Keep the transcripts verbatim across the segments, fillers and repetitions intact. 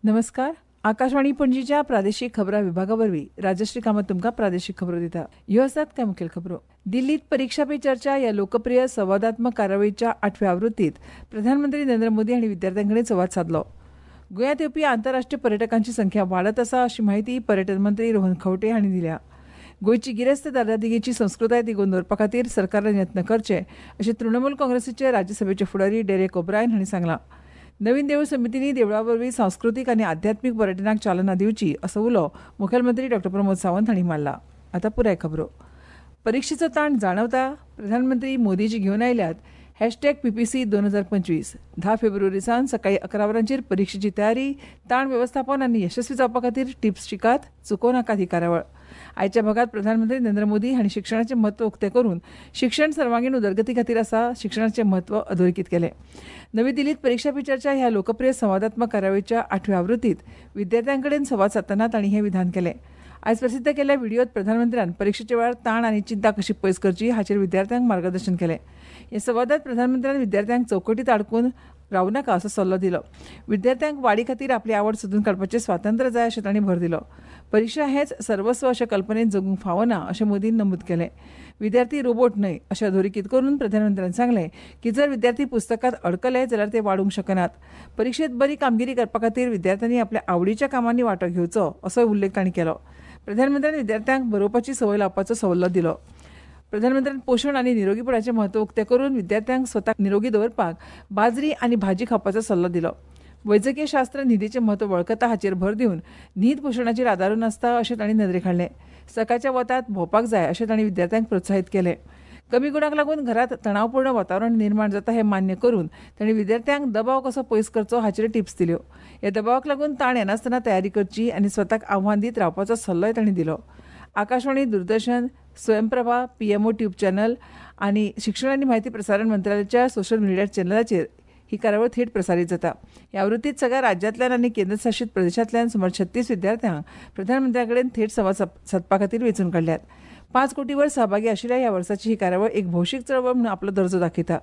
नमस्कार. आकाशवाणी पणजीच्या प्रादेशीक खबरां विभागावरवीं राजश्री कामत तुमकां प्रादेशीक खबरो दिता. ह्यो आसात कांय मुखेल खबरो. दिल्लीत परीक्षा पे चर्चा ह्या लोकप्रिय संवादात्मक कार्यावळीच्या आठव्या आवृत्तीत प्रधानमंत्री नरेंद्र मोदी हांणी विद्यार्थ्यांकडेन संवाद साधलो. गोंयांत येवपी आंतरराष्ट्रीय पर्यटकांची संख्या वाडत आसा अशी माहिती पर्यटन मंत्री रोहन खंवटे हांणी दिल्या. गोंयची गिरेस्त दर्यादेगेची संस्कृताय तिगोवन दवरपा खातीर सरकारान यत्न करचे अशें तृणमूल काँग्रेसीचे राज्यसभेचे फुडारी डेरेक ओब्रायन हांणी सांगलां. नवीन देवूळ समितींनी देवळां वरवीं सांस्कृतीक आनी आध्यात्मीक पर्यटनाक चालना दिवची असो उलो मुखेलमंत्री डॉ प्रमोद सावंत हांणी मारला. आतां पुराय खबरो. परीक्षेचो ताण जाणवता प्रधानमंत्री मोदीजी घेवन आयल्यात हॅशटॅग पीपीसी दोन हजार पंचवीस. धा फेब्रुवारी सावन सकाळी अकरा वरांचेर परीक्षेची तयारी, ताण वेवस्थापन आनी यशस्वी जावपा खातीर टिप्स शिकात, चुकोव नाकात ही कार्यावळ. आयच्या भागात प्रधानमंत्री नरेंद्र मोदी हांणी शिक्षणाचें म्हत्व उक्तें करून शिक्षण सर्वांगीण उदरगती खातीर आसा शिक्षणाचें म्हत्व अधोरेखीत केलें. नवी दिल्लीत परीक्षा पे चर्चा ह्या लोकप्रिय संवादात्मक कार्यावळीच्या आठव्या आवृत्तीत विद्यार्थ्यांकडेन संवाद साधतना तांणी हें विधान केलें. आयज प्रसिद्ध केल्ल्या व्हिडिओत प्रधानमंत्र्यान परीक्षेच्या वेळार ताण आनी चिंता कशी पयस करची हाचेर विद्यार्थ्यांक मार्गदर्शन केलें. ह्या संवादांत प्रधानमंत्र्यान विद्यार्थ्यांक चौकटीत आडकून रावूं नाका असो सल्लो दिलो. विद्यार्थ्यांक वाडी खातीर आपली आवड सोदून काडपाचें स्वातंत्र्य जाय अशें तांणी भर दिलो. परीक्षा हेच सर्वस्व अशें कल्पनेन जगूंक फावना अशें मोदीन नमूद केलें. विद्यार्थी रोबोट न्हय अशें अधोरेखीत करून प्रधानमंत्र्यान सांगलें की जर विद्यार्थी पुस्तकांत अडकले जाल्यार ते वाडूंक शकनात. परीक्षेत बरी कामगिरी करपा खातीर विद्यार्थ्यांनी आपल्या आवडीच्या कामांनी वांटो घेवचो असोय उल्लेख तांणी केलो. प्रधानमंत्र्यान विद्यार्थ्यांक बरोवपाची संवय लावपाचो सल्लो दिलो. प्रधानमंत्र्यान पोशण आनी निरोगीपणाचें म्हत्व उक्तें करून विद्यार्थ्यांक स्वताक निरोगी दवरपाक बाजरी आनी भाजी खावपाचो सल्लो दिलो. वैजकीय शास्त्र न्हिदेचें म्हत्व वळखता हाचेर भर दिवन न्हीद पोशणाचेर आदारून आसता अशें तांणी नदरेक हाडलें. सकाळच्या वतांत भोंवपाक जाय अशें तांणी विद्यार्थ्यांक प्रोत्साहीत केलें. कमी गुणांक लागून घरांत तणावपूर्ण वातावरण निर्माण जाता हें मान्य करून तांणी विद्यार्थ्यांक दबाव कसो पयस करचो हाचेर टिप्स दिल्यो. ह्या दबावाक लागून ताण येनासतना तयारी करची आनी स्वताक आव्हान दीत रावपाचो सल्लोय तांणी दिलो. Akashvani, Doordarshan, Swayamprabha, PMO tube channel आनी शिक्षण आनी म्हायती प्रसारण मंत्रालयाच्या सोशल मिडिया चॅनलाचेर ही कार्यावळ थेट प्रसारीत जाता. ह्या आवृत्तीत सगळ्या राज्यांतल्यान आनी केंद्रशासीत प्रदेशांतल्यान सुमार छत्तीस विद्यार्थ्यांक प्रधानमंत्र्याकडेन थेट संवाद सादपा खातीर वेंचून काडल्यात. पांच कोटी वयर सहभागी आशिल्ल्या ह्या वर्साची ही कार्यावळ एक भौशीक चळवळ म्हणून आपलो दर्जो दाखयता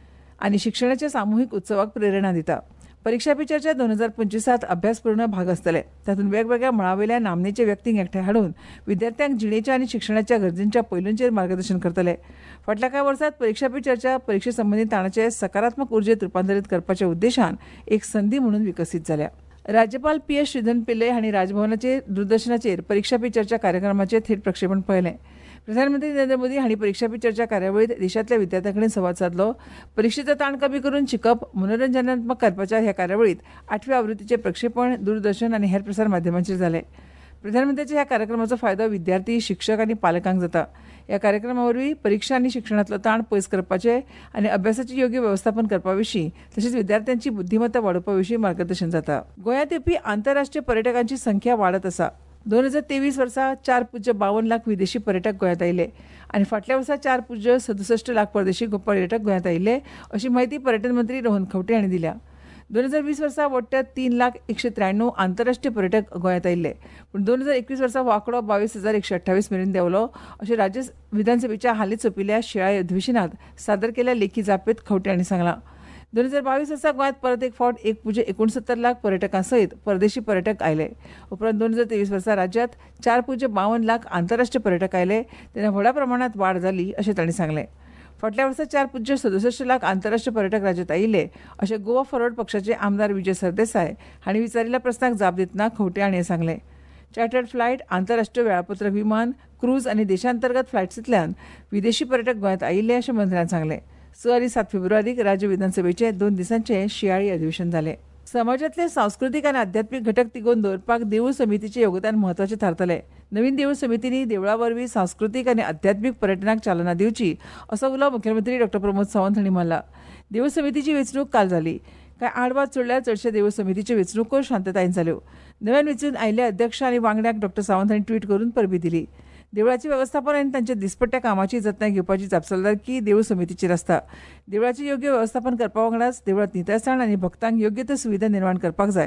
आनी शिक्षणाच्या सामुहीक उत्सवाक प्रेरणा दिता. परीक्षा पे चर्चा दोन हजार पंचवीसात अभ्यासपूर्ण भाग आसतले. तातूंत वेगवेगळ्या मळावेल्या नामनेचे व्यक्तींक एकठांय हाडून विद्यार्थ्यांक जिणेच्या आनी शिक्षणाच्या गरजेच्या पैलूंचेर मार्गदर्शन करतले. फाटल्या कांय वर्सांत परीक्षा पे चर्चा परीक्षे संबंधी ताणाचे सकारात्मक उर्जेत रुपांतरीत करपाच्या उद्देशान एक संदी म्हणून विकसीत जाल्या. राज्यपाल पी एस श्रीधरन पिल्ले हांणी राजभवनाचेर दूरदर्शनाचेर परीक्षा पे चर्चा कार्यक्रमाचें थेट प्रक्षेपण पळयलें. प्रधानमंत्री नरेंद्र मोदी हांणी परीक्षा पे चर्चा कार्यावळीत देशांतल्या विद्यार्थ्यां संवाद साधलो. परीक्षेचो ताण कमी करून शिकप मनोरंजनात्मक करपाच्या ह्या कार्यावळीत आठव्या आवृत्तीचें प्रक्षेपण दूरदर्शन आनी हेर प्रसार माध्यमांचेर जालें. प्रधानमंत्र्याच्या ह्या कार्यक्रमाचो फायदो विद्यार्थी, शिक्षक आनी पालकांक जाता. ह्या कार्यक्रमा वरवीं परीक्षा आनी शिक्षणांतलो ताण पयस करपाचे आनी अभ्यासाचें योग्य वेवस्थापन करपा विशीं तशेंच विद्यार्थ्यांची बुद्धीमत्ता वाडोवपा विशीं मार्गदर्शन जाता. गोंयांत येवपी आंतरराष्ट्रीय पर्यटकांची संख्या वाडत आसा. दोन हजार तेवीस वर्सा चार पुज्य बावन लाख विदेशी पर्यटक गोंयांत आयिल्ले आनी फाटल्या वर्सा चार पुज्य सदुसश्ट लाख परदेशी पर्यटक गोंयांत आयिल्ले अशी माहिती पर्यटन मंत्री रोहन खंवटे हांणी दिल्या. दोन हजार वीस वर्सा वट्ट तीन लाख एकशे त्र्याण्णव आंतरराष्ट्रीय पर्यटक गोंयांत आयिल्ले पूण दोन हजार एकवीस वर्सा हो आंकडो बावीस हजार एकशे अठ्ठावीस मेरेन देंवलो अशें राज्य विधानसभेच्या हालींच सोंपिल्ल्या शिळ्या अधिवेशनांत सादर केल्ल्या लेखी जापेत खंवटे हांणी सांगलां. दोन हजार बावीस वर्सा गोंयांत परत एक फावट एक पुजे एकोणसत्तर लाख पर्यटकां सयत परदेशी पर्यटक आयले. उपरांत दोन हजार तेवीस वर्सा राज्यांत चार पुजे बावन लाख आंतरराष्ट्रीय पर्यटक आयले तेन्ना व्हडा प्रमाणांत वाड जाली अशें तांणी सांगलें. फाटल्या वर्सा चार पुज्य सदुसश्ट लाख आंतरराष्ट्रीय पर्यटक राज्यांत आयिल्ले अशें गोवा फॉरवर्ड पक्षाचे आमदार विजय सरदेसाय हांणी विचारिल्ल्या प्रस्नाक जाप दितना खंवटे हांणी सांगलें. चार्टर्ड फ्लायट, आंतरराष्ट्रीय वेळापत्रक विमान, क्रूज आनी देशांतर्गत फ्लायट्सांतल्यान विदेशी पर्यटक गोंयांत आयिल्ले अशें मंत्र्यान सांगलें. स आनी सात फेब्रुवारीक राज्य विधानसभेचे दोन दिसांचे शियाळी अधिवेशन जालें. समाजांतले सांस्कृतीक आनी आध्यात्मीक घटक तिगोवन दवरपाक देवूळ समितीचें योगदान म्हत्वाचें थारतलें. नवीन देवूळ समितींनी देवळां वरवीं सांस्कृतीक आनी आध्यात्मीक पर्यटनाक चालना दिवची असो उलो मुखेलमंत्री डॉ प्रमोद सावंत हांणी मारला. देवूळ समितीची वेंचणूक काल जाली. कांय आडवाद सोडल्यार चडशे देवूळ समितीच्यो वेंचणुको शांततायेन जाल्यो. नव्यान वेंचून आयिल्ले अध्यक्ष आनी वांगड्यांक डॉ सावंत हांणी ट्वीट करून परबी दिली. देवळाचे वेवस्थापन आनी तांच्या दिसपट्ट्या कामाची जतनाय घेवपाची जापसालदारकी देवूळ समितीचेर आसता. देवळाचे योग्य वेवस्थापन करपा वांगडाच देवळांत नितळसाण आनी भक्तांक योग्य त्यो सुविधा निर्माण करपाक जाय.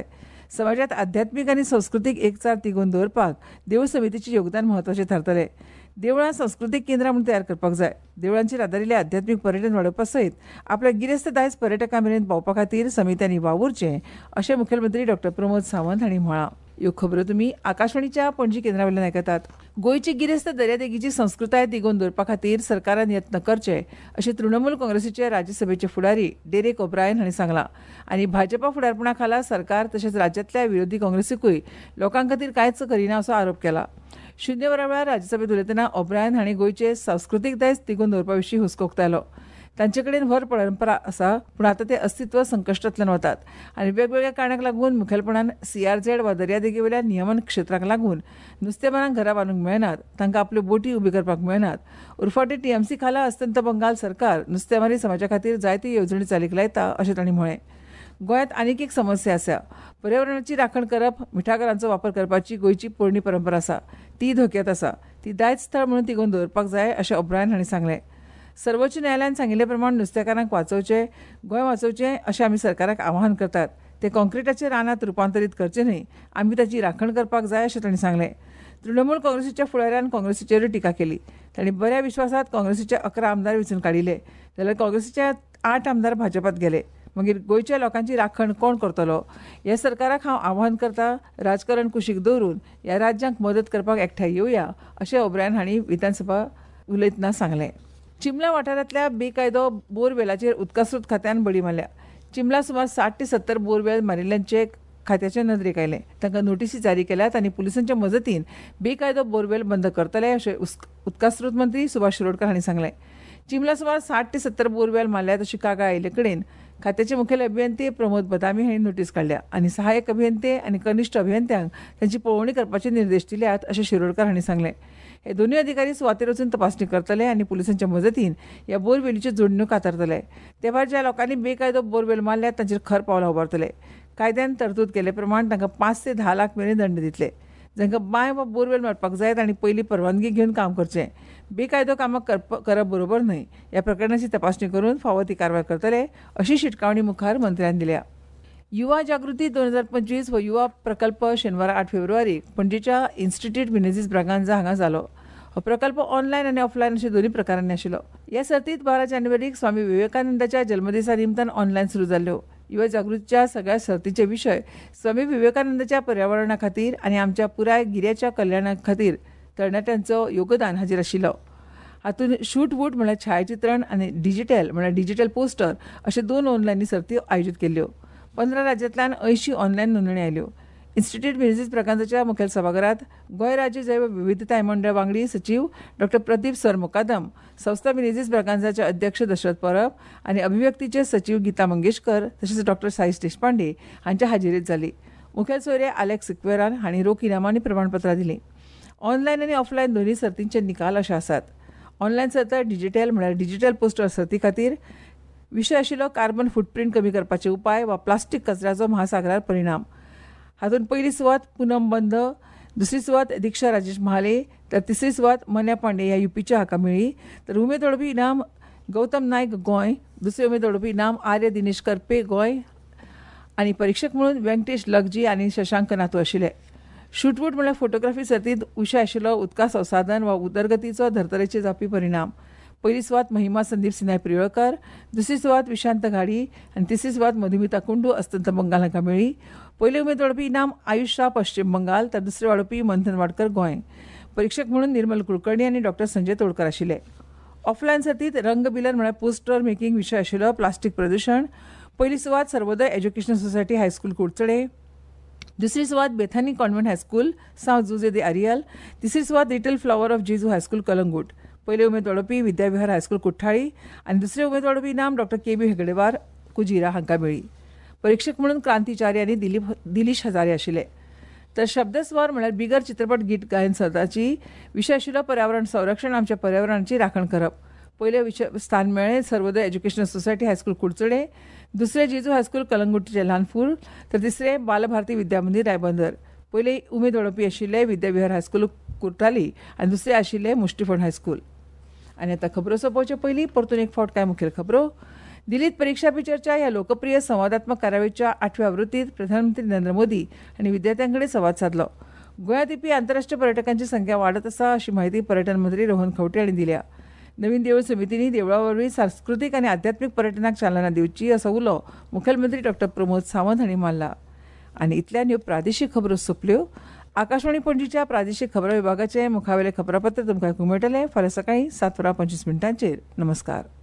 समाजात आध्यात्मिक आणि सांस्कृतिक एकचार तिगोवन दवरपाक देवूळ समितीचे योगदान म्हत्वाचें थारतलें. देवळां सांस्कृतिक केंद्रां म्हूण तयार करपाक जाय. देवळांचेर आदारिल्लें आध्यात्मिक पर्यटन वाडोवपा सयत आपल्या गिरेस्त दायज पर्यटकां मेरेन पावोवपा खातीर समित्यांनी वावुरचें अशें मुखेलमंत्री डॉ प्रमोद सावंत हांणी म्हळां. ह्यो खबरो तुमी आकाशवाणीच्या पणजी केंद्रा वयल्यान आयकतात. गोंयची गिरेस्त दर्यादेगेची संस्कृताय तिगोवन दवरपा खातीर सरकारान यत्न करचे अशें तृणमूल काँग्रेसीचे राज्यसभेचे फुडारी डेरेक ओब्रायन हांणी सांगलां. आनी भाजपा फुडारपणा खाला सरकार तशेंच राज्यांतल्या विरोधी काँग्रेसीकूय लोकां खातीर कांयच करिना असो आरोप केला. शुन्य वरां वेळार राज्यसभेत उलयतना ओब्रायन हांणी गोंयचे सांस्कृतीक दायज तिगोवन दवरपा विशीं हुस्को उक्तायलो. तांचे कडेन व्हड परंपरा आसा, पूण आतां ते अस्तित्व संकश्टांतल्यान वतात आनी वेगवेगळ्या कारणांक लागून मुखेलपणान सीआरझेड वा दर्यादेगे वयल्या नियमन क्षेत्राक लागून नुस्तेमारांक घरां बांदूंक मेळनात, तांकां आपल्यो बोटी उबी करपाक मेळनात. उरफाटी टीएमसी खाला अस्तंत बंगाल सरकार नुस्तेमारी समाजा खातीर जायत्यो येवजणी चालीक लायता अशें तांणी म्हळें. गोंयांत आनीक एक समस्या आसा. पर्यावरणाची राखण करप, मिठागरांचो वापर करपाची गोंयची पोरणी परंपरा आसा, ती धोक्यांत आसा. ती दायज स्थळ म्हणून तिगोवन दवरपाक जाय अशें ओब्रायन हांणी सांगलें. सर्वोच्च न्यायालयान सांगिल्ले प्रमाण नुस्तेकारांक वाचोवचें, गोंय वाचोवचें अशें आमी सरकाराक आवाहन करतात. ते कॉन्क्रिटाचे रानांत रुपांतरीत करचे न्हय, आमी ताची राखण करपाक जाय अशें तांणी सांगलें. तृणमूल काँग्रेसीच्या फुडाऱ्यान काँग्रेसीचेरूय टिका केली. तांणी बऱ्या विश्वासात काँग्रेसीचे अकरा आमदार वेंचून काडिले, जाल्यार काँग्रेसीचे आठ आमदार भाजपात गेले. मागीर गोंयच्या लोकांची राखण कोण करतलो? ह्या सरकाराक हांव आवाहन करतां, राजकारण कुशीक दवरून ह्या राज्यांक मदत करपाक एकठांय येवया अशें ओब्रायन हांणी विधानसभा उलयतना सांगलें. चिंबला वाठारांतल्या बेकायदो बोरवेलाचेर उदकास्रोत खात्यान बडी मारल्या. चिंबला सुमार साठ ते सत्तर बोरवेल मारिल्ल्यांचे खात्याचे नदरेक आयले. तांकां नोटीसी जारी केल्यात आनी पुलिसांच्या मजतीन बेकायदो बोरवेल बंद करतले अशें उदकास्रोत मंत्री सुभाष शिरोडकर हांणी सांगलें. चिंबला सुमार साठ ते सत्तर बोरवेल मारल्यात अशी कागाळ आयिल्ले कडेन खात्याचे मुखेल अभियंते प्रमोद बदामी हांणी नोटीस काडल्या आनी सहाय्यक अभियंते आनी कनिश्ठ अभियंत्यांक तांची पळोवणी करपाचे निर्देश दिल्यात अशें शिरोडकर हांणी सांगलें. हे दोनूय अधिकारी सुवातेर वचून तपासणी करतले आनी पुलिसांच्या मजतीन ह्या बोरवेलीच्यो जोडण्यो कातरतले. ते भायर ज्या लोकांनी बेकायदो बोरवेल मारल्यात तांचेर खर पावलां उबारतले. कायद्यान तरतूद केले प्रमाण तांकां पांच ते धा लाख मेरेन दंड दितले. जांकां बांय वा बोरवेल मारपाक जाय तांणी पयलीं परवानगी घेवन काम करचें. बेकायदो कामां करप बरोबर न्हय. ह्या प्रकरणाची तपासणी करून फावो ती कारवाय करतले अशी शिटकावणी मुखार मंत्र्यान दिल्या. युवा जागृती दोन हजार पंचवीस हो युवा प्रकल्प शेनवारा आठ फेब्रुवारीक पणजेच्या इन्स्टिट्यूट मिनेझीस ब्रागांझा हांगा जालो. हो प्रकल्प ऑनलायन आनी ऑफलायन अशे दोनूय प्रकारांनी आशिल्लो. ह्या सर्तींत बारा जानेवारीक स्वामी विवेकानंदाच्या जल्मदिसा निमतान ऑनलायन सुरू जाल्ल्यो. युवा जागृतीच्या सगळ्या सर्तीचे विशय स्वामी विवेकानंदाच्या पर्यावरणा खातीर आनी आमच्या पुराय गिऱ्याच्या कल्याणा खातीर तरणाट्यांचो योगदान हाजीर आशिल्लो. हातूंत शूट वूट म्हळ्यार छायाचित्रण आनी डिजिटल म्हळ्यार डिजिटल पोस्टर अशे दोन ऑनलायन सर्ती आयोजीत केल्ल्यो. पंदरा राज्यांतल्यान अंयशीं ऑनलायन नोंदणी आयल्यो. इन्स्टिट्यूट मिनेझीस ब्रागांझाच्या मुखेल सभाघरांत गोंय राज्य जैव विविधताय मंडळ वांगडी सचीव डॉ प्रदीप सर मुकादम, संस्था मिनेझीस ब्रागांझाचे अध्यक्ष दशरथ परब आनी अभिव्यक्तीचे सचीव गीता मंगेशकर तशेंच डॉ साईश देशपांडे हांच्या हाजेरींत जाली. मुखेल सोयरे आलेक्स सिक्वेरान हांणी रोख इनामां आनी प्रमाणपत्रां दिलीं. ऑनलायन आनी ऑफलायन दोनूय सर्तींचे निकाल अशे आसात. ऑनलायन सर्त डिजिटल म्हळ्यार डिजिटल पोस्टर सर्ती खातीर विशय आशिल्लो कार्बन फुटप्रिंट कमी करपाचे उपाय वा प्लास्टीक कचऱ्याचो महासागरार परिणाम. हातूंत पयली सुवात पूनम बंद, दुसरी सुवात दिक्षा राजेश महाले तर तिसरी सुवात मन्या पांडे ह्या युपीच्या हाका मेळ्ळी. तर उमेद वडोवपी इनाम गौतम नायक गोंय, दुसरे उमेद वडोवपी इनाम आर्य दिनेश करपे गोंय आनी परीक्षक म्हणून व्यंकटेश लगजी आनी शशांक नातू आशिल्ले. शूटवूट म्हळ्यार फोटोग्राफी सर्तींत विशय आशिल्लो उदका संसाधन वा उदरगतीचो धर्तरेचेर जावपी परिणाम. पयली सुवात महिमा संदीप सिनाय प्रियोळकर, दुसरी सुवात विशांत घाडी आनी तिसरी सुवात मधुमिता कुंडू अस्तंत बंगाल हांकां मेळ्ळी. पयले उमेद वाडोवपी इनाम आयुष शाह पश्चिम बंगाल तर दुसरे वाडोवपी मंथन वाडकर गोंय. परीक्षक म्हणून निर्मल कुलकर्णी आनी डॉ संजय तोडकर आशिल्ले. ऑफलायन सर्तींत रंगबिलन म्हळ्यार पोस्टर मेकिंग विशय आशिल्लो प्लास्टीक प्रदूशण. पयली सुवात Sarvodaya educational society high school Kudchade, दुसरी सुवात बेथानी कॉन्व्हेंट हायस्कूल साव जुजे दे आरियल, तिसरी सुवात Little Flower of Jesus high school Calangute. पयले उमेद वाडोवपी विद्याविहार हायस्कूल कुठ्ठाळी आनी दुसरे उमेद वाडोवपी इनाम डॉ के बी हेगडेवार कुजिरा हांकां मेळ्ळी. परीक्षक म्हणून क्रांतीचार्य आनी दिलीप दिलीश हजारे आशिल्ले. तर शब्दस्वर म्हळ्यार बिगर चित्रपट गीत गायन सर्ताची विशय आशिल्लो पर्यावरण संरक्षण आमच्या पर्यावरणाची राखण करप. पयले विशय स्थान मेळ्ळें Sarvodaya educational society high school Kudchade, दुसरे जेजू हायस्कूल कलंगूटचे ल्हानपूर तर तिसरे बालभारती विद्यामंदीर रायबंदर. पयले उमेद वाडोवपी आशिल्ले विद्याविहार हायस्कूल कुर्ताली आनी दुसरे आशिल्ले मुष्टिफोंड हायस्कूल. आनी आतां खबरो सोंपोवचे पयलीं परतून एक फावट कांय मुखेल खबरो. दिल्लीत परीक्षा पे चर्चा ह्या लोकप्रिय संवादात्मक कार्यावळीच्या आठव्या आवृत्तीत प्रधानमंत्री नरेंद्र मोदी हांणी विद्यार्थ्यांकडेन संवाद साधलो. गोंयांत येवपी आंतरराष्ट्रीय पर्यटकांची संख्या वाडत आसा अशी माहिती पर्यटन मंत्री रोहन खंवटे हांणी दिल्या. नवीन देवूळ समितींनी देवळां वरवीं सांस्कृतीक आनी आध्यात्मीक पर्यटनाक चालना दिवची असो उलो मुखेलमंत्री डॉ प्रमोद सावंत हांणी मारला. आनी इतल्यान ह्यो प्रादेशीक खबरो सोंपल्यो. आकाशवाणी पणजीच्या प्रादेशीक खबरां विभागाचे मुखावेलें खबरापत्र तुमकां आयकूंक मेळटलें फाल्यां सकाळीं सात वरां पंचवीस मिनटांचेर. नमस्कार.